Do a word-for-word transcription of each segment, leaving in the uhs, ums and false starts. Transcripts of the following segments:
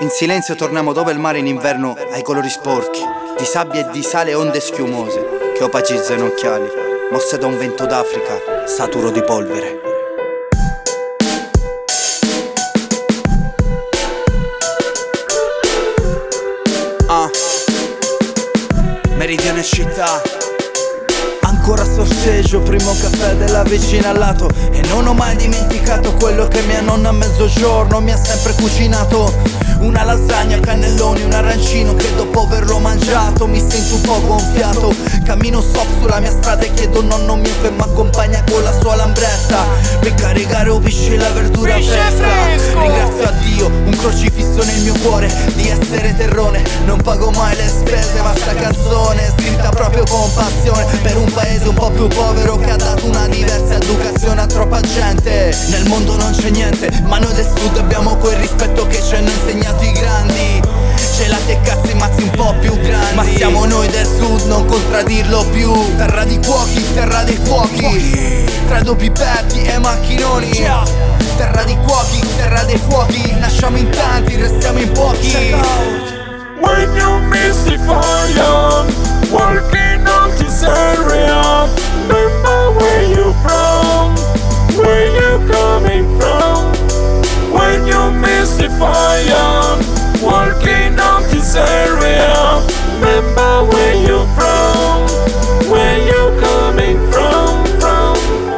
In silenzio torniamo dove il mare in inverno ha i colori sporchi, di sabbia e di sale onde schiumose che opacizzano occhiali, mosse da un vento d'Africa saturo di polvere. Ah, Meridione città. Ancora sorseggio, primo caffè della vicina al lato, e non ho mai dimenticato quello che mia nonna a mezzogiorno mi ha sempre cucinato. Una lasagna, cannelloni, un arancino che dopo averlo mangiato mi sento un po' gonfiato. Cammino soft sulla mia strada e chiedo nonno mio che mi accompagna con la sua lambretta per caricare o pisci la verdura fresca. Ringrazio a Dio, un crocifisso nel mio cuore, di essere terrone. Non pago mai le spese, ma sta canzone è scritta proprio con passione per un paese un po' più povero che ha dato una diversa educazione a troppa gente. Nel mondo non c'è niente, ma noi del sud abbiamo quel rispetto che ci hanno insegnato i grandi. Gelati e cazzi mazzi un po' più grandi, ma siamo noi del sud, non contraddirlo più. Terra di cuochi, terra dei fuochi, tra doppi petti e macchinoni. Terra di cuochi, terra dei fuochi, nasciamo in tanti, restiamo in pochi. When you miss the fire, walking on this area, remember where you from, where you coming from. When you miss the fire, walking on this area, remember where you from, where you coming from, from.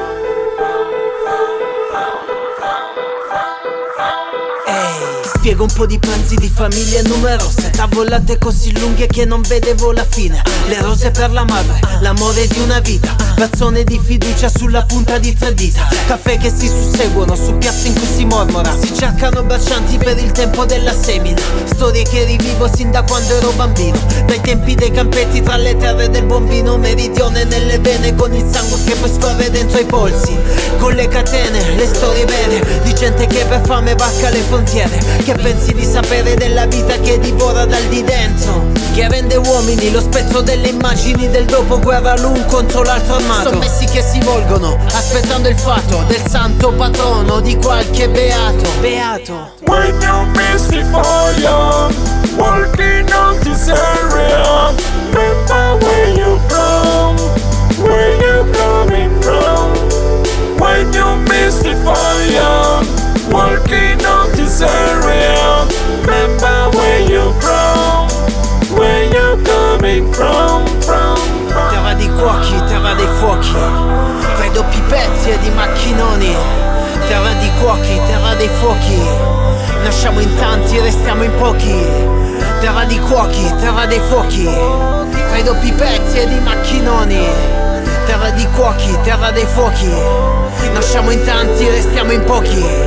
Ehi, spiego un po' di pranzi di famiglie numerose, tavolate così lunghe che non vedevo la fine. Le rose per la madre, l'amore di una vita, bazzone di fiducia sulla punta di tre dita. Caffè che si susseguono su piazze in cui si mormora, si cercano bacianti per il tempo della semina. Storie che rivivo sin da quando ero bambino, dai tempi dei campetti tra le terre del Bombino. Meridione nelle vene con il sangue che poi scorre dentro i polsi. Con le catene, le storie vere di gente che per fame varca le frontiere. Che pensi di sapere della vita che divora dal di dentro, che rende uomini lo spettro delle immagini del dopoguerra l'un contro l'altro armato. Sommessi che si volgono, aspettando il fatto del santo patrono di qualche beato. Beato. When you miss the fire, walking on this area, remember where you from, where you coming from. When you miss the fire, walking on this area, remember where you from, where you coming from, from, from. Terra di cuochi, terra dei fuochi, tra i doppi pezzi e di macchinoni. Terra di cuochi, terra dei fuochi, nasciamo in tanti, restiamo in pochi. Terra di cuochi, terra dei fuochi, tra i doppi pezzi e di macchinoni. Terra di cuochi, terra dei fuochi, nasciamo in tanti, restiamo in pochi.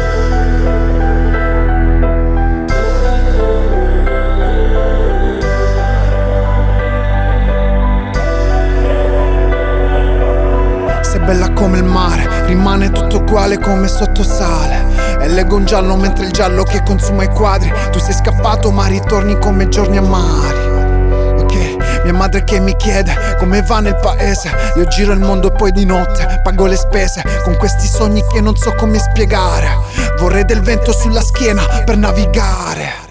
Bella come il mare, rimane tutto uguale come sotto sale. E leggo un giallo mentre il giallo che consuma i quadri. Tu sei scappato ma ritorni come giorni amari. Ok, mia madre che mi chiede come va nel paese. Io giro il mondo e poi di notte pago le spese con questi sogni che non so come spiegare. Vorrei del vento sulla schiena per navigare.